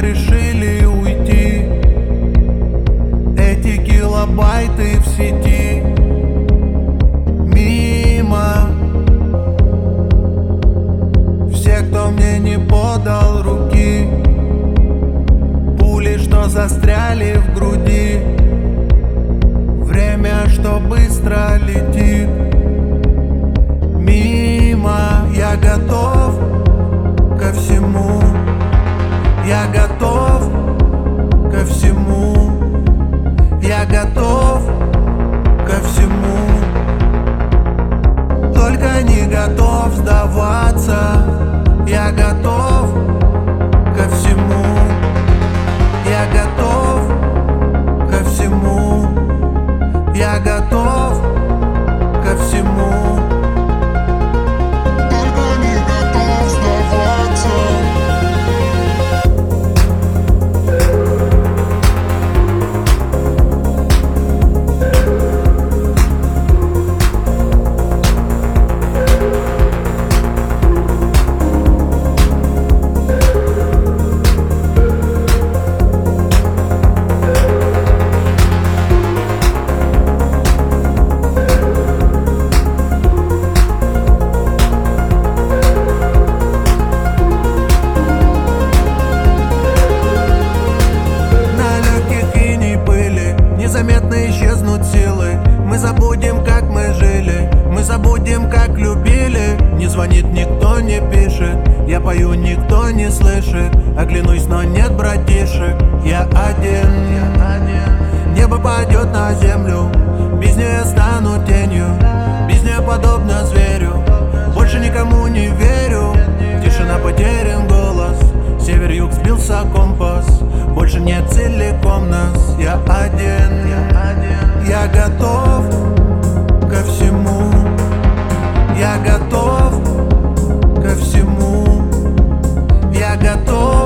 решили уйти. Эти килобайты в сети мимо. Все, кто мне не подал руки, пули, что застряли в груди. Время, что быстро летит мимо. Я готов ко всему, я готов ко всему, я готов ко всему. Только не готов сдаваться. Я готов ко всему, я готов ко всему, я готов ко всему. Только не готов сдаваться. Незаметно исчезнут силы. Мы забудем, как мы жили, мы забудем, как любили. Не звонит никто, не пишет, я пою, никто не слышит. Оглянусь, но нет братишек. Я один. Небо падет на землю, без нее я стану тенью, без нее подобно зверю. Больше никому не верю. Тишина, потерян голос, север-юг, сбился компас. Больше нет целиком нас. Я один. Я готов ко всему, я готов ко всему, я готов